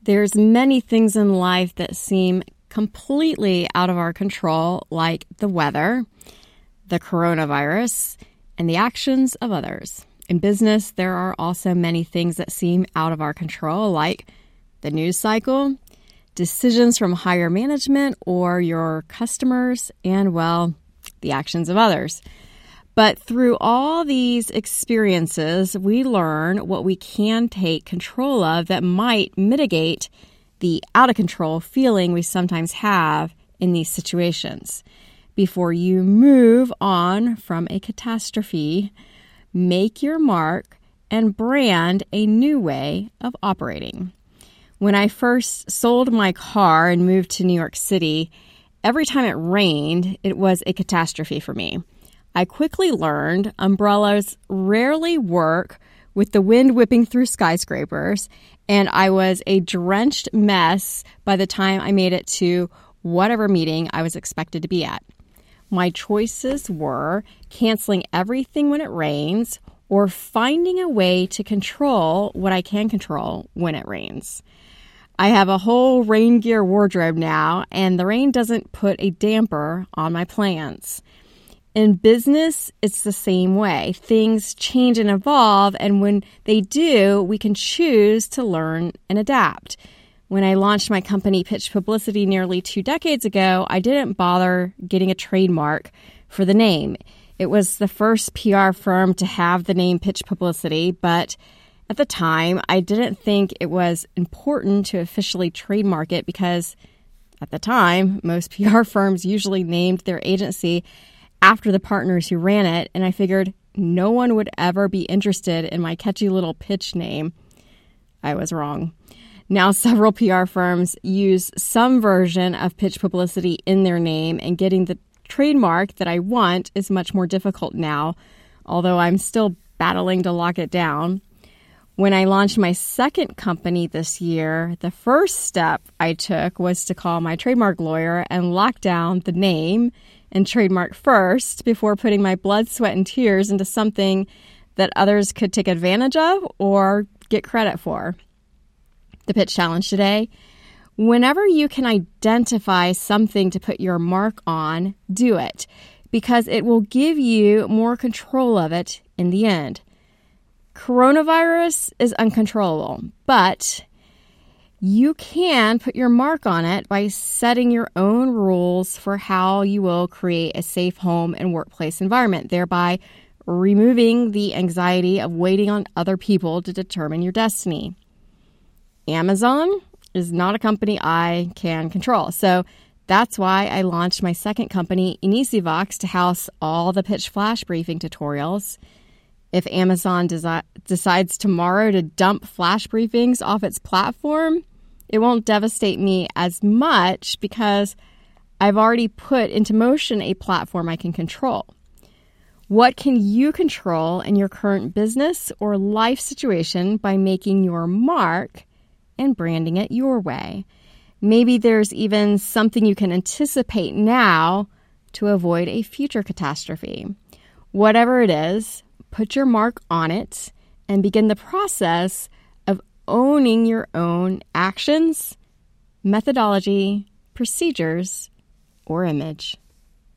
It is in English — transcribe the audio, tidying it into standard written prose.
There's many things in life that seem completely out of our control, like the weather, the coronavirus, and the actions of others. In business, there are also many things that seem out of our control, like the news cycle, decisions from higher management or your customers, and, well, the actions of others. But through all these experiences, we learn what we can take control of that might mitigate the out-of-control feeling we sometimes have in these situations. Before you move on from a catastrophe, make your mark and brand a new way of operating. When I first sold my car and moved to New York City, every time it rained, it was a catastrophe for me. I quickly learned umbrellas rarely work with the wind whipping through skyscrapers, and I was a drenched mess by the time I made it to whatever meeting I was expected to be at. My choices were canceling everything when it rains or finding a way to control what I can control when it rains. I have a whole rain gear wardrobe now, and the rain doesn't put a damper on my plans. In business, it's the same way. Things change and evolve, and when they do, we can choose to learn and adapt. When I launched my company, Pitch Publicity, nearly 2 decades ago, I didn't bother getting a trademark for the name. It was the first PR firm to have the name Pitch Publicity, but at the time, I didn't think it was important to officially trademark it because at the time, most PR firms usually named their agency after the partners who ran it, and I figured no one would ever be interested in my catchy little pitch name. I was wrong. Now, several PR firms use some version of Pitch Publicity in their name, and getting the trademark that I want is much more difficult now, although I'm still battling to lock it down. When I launched my second company this year, the first step I took was to call my trademark lawyer and lock down the name and trademark first before putting my blood, sweat, and tears into something that others could take advantage of or get credit for. The pitch challenge today: whenever you can identify something to put your mark on, do it, because it will give you more control of it in the end. Coronavirus is uncontrollable, but you can put your mark on it by setting your own rules for how you will create a safe home and workplace environment, thereby removing the anxiety of waiting on other people to determine your destiny. Amazon is not a company I can control, so that's why I launched my second company, Inisivox, to house all the pitch flash briefing tutorials. If Amazon decides tomorrow to dump flash briefings off its platform, it won't devastate me as much because I've already put into motion a platform I can control. What can you control in your current business or life situation by making your mark and branding it your way? Maybe there's even something you can anticipate now to avoid a future catastrophe. Whatever it is, put your mark on it and begin the process of owning your own actions, methodology, procedures, or image.